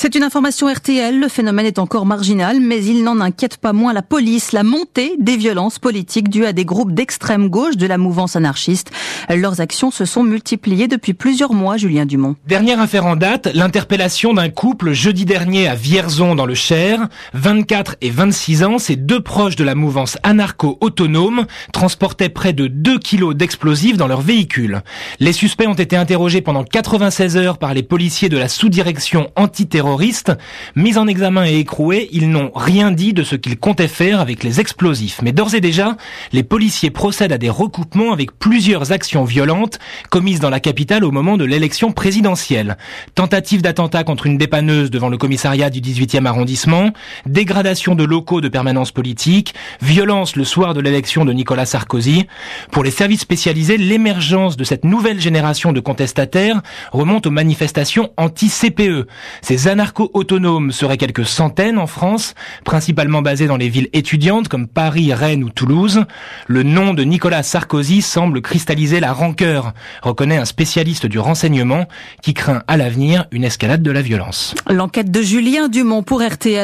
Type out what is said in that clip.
C'est une information RTL, le phénomène est encore marginal, mais il n'en inquiète pas moins la police. La montée des violences politiques dues à des groupes d'extrême gauche de la mouvance anarchiste. Leurs actions se sont multipliées depuis plusieurs mois, Julien Dumont. Dernière affaire en date, l'interpellation d'un couple jeudi dernier à Vierzon dans le Cher. 24 et 26 ans, ces deux proches de la mouvance anarcho-autonome transportaient près de 2 kilos d'explosifs dans leur véhicule. Les suspects ont été interrogés pendant 96 heures par les policiers de la sous-direction antiterroriste. Mis en examen et écroués, ils n'ont rien dit de ce qu'ils comptaient faire avec les explosifs. Mais d'ores et déjà, les policiers procèdent à des recoupements avec plusieurs actions violentes commises dans la capitale au moment de l'élection présidentielle. Tentative d'attentat contre une dépanneuse devant le commissariat du 18e arrondissement, dégradation de locaux de permanence politique, violence le soir de l'élection de Nicolas Sarkozy. Pour les services spécialisés, l'émergence de cette nouvelle génération de contestataires remonte aux manifestations anti-CPE. Ces anarcho-autonomes seraient quelques centaines en France, principalement basés dans les villes étudiantes comme Paris, Rennes ou Toulouse. Le nom de Nicolas Sarkozy semble cristalliser la rancœur, reconnaît un spécialiste du renseignement qui craint à l'avenir une escalade de la violence. L'enquête de Julien Dumont pour RTL.